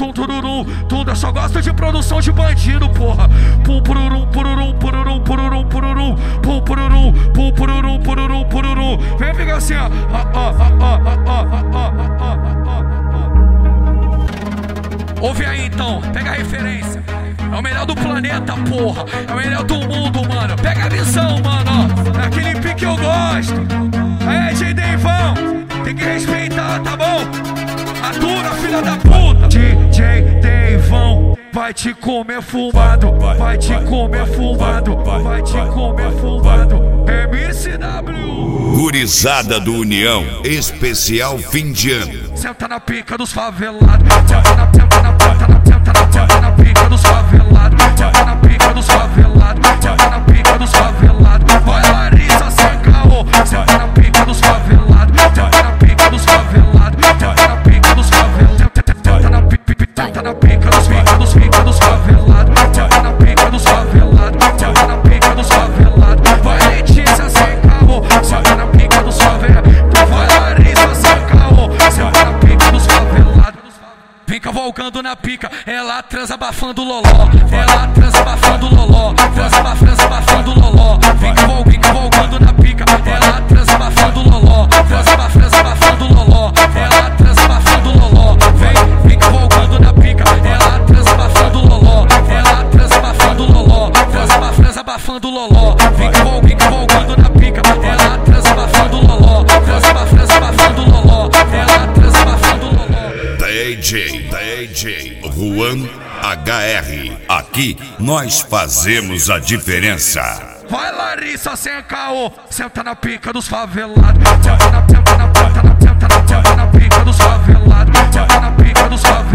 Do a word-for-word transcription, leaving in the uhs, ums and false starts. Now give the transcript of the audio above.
tum tururum, tum, só gosta de produção de bandido, porra. Pum pururum, pururum, pururum, pururum, pururum, pum pururum, pum pururum, pururum, pururum. Vem pegar assim, ó. Ouve aí então, pega a referência. É o melhor do planeta, porra. É o melhor do mundo, mano. Pega a visão, mano, ó. É aquele pique que eu gosto. É, D J Deivão, tem que respeitar, tá bom? Atura, filha da puta. D J Deivão vai te comer fumado, vai te comer fumado, vai te comer fumado. M C W. Gurizada do União, especial fim de ano. Senta na pica dos favelados. Senta na, senta na, senta na, senta na, senta na pica dos favelados. Senta na pica dos favelados. Senta na pica dos favelados. Vai Larissa sem caô. Senta na pica dos favelados. Senta na pica dos favelados. Senta na pica dos favelados. Senta na pica, senta na pica dos pica dos pica dos favelados. Senta na pica dos favelados. Senta na pica dos favelados. Vai Letícia sem caô. Senta na pica dos favelados. Vai Larissa sem caô. Senta na pica dos favelados. Vem cavalgando na pica, ela transa abafando loló. Ela transa abafando loló. Transa abafando, abafando loló. Vem cavalgando, vem cavalgando na pica, ela transa abafando loló. Transa abafando, abafando loló. Ela transa abafando loló. Vem, vem cavalgando na pica, ela transa abafando loló. Ela transa abafando loló. Transa abafando, abafando loló. Vem cavalgando, vem cavalgando na pica, ela transa abafando loló. Transa abafando, abafando loló. Ela transa abafando loló. D J, D J Juan H R. Aqui nós fazemos a diferença. Vai Larissa sem caô, senta na pica dos favelados. Senta na, senta na, senta na, senta na, senta na pica dos favelados. Senta na pica dos favelados.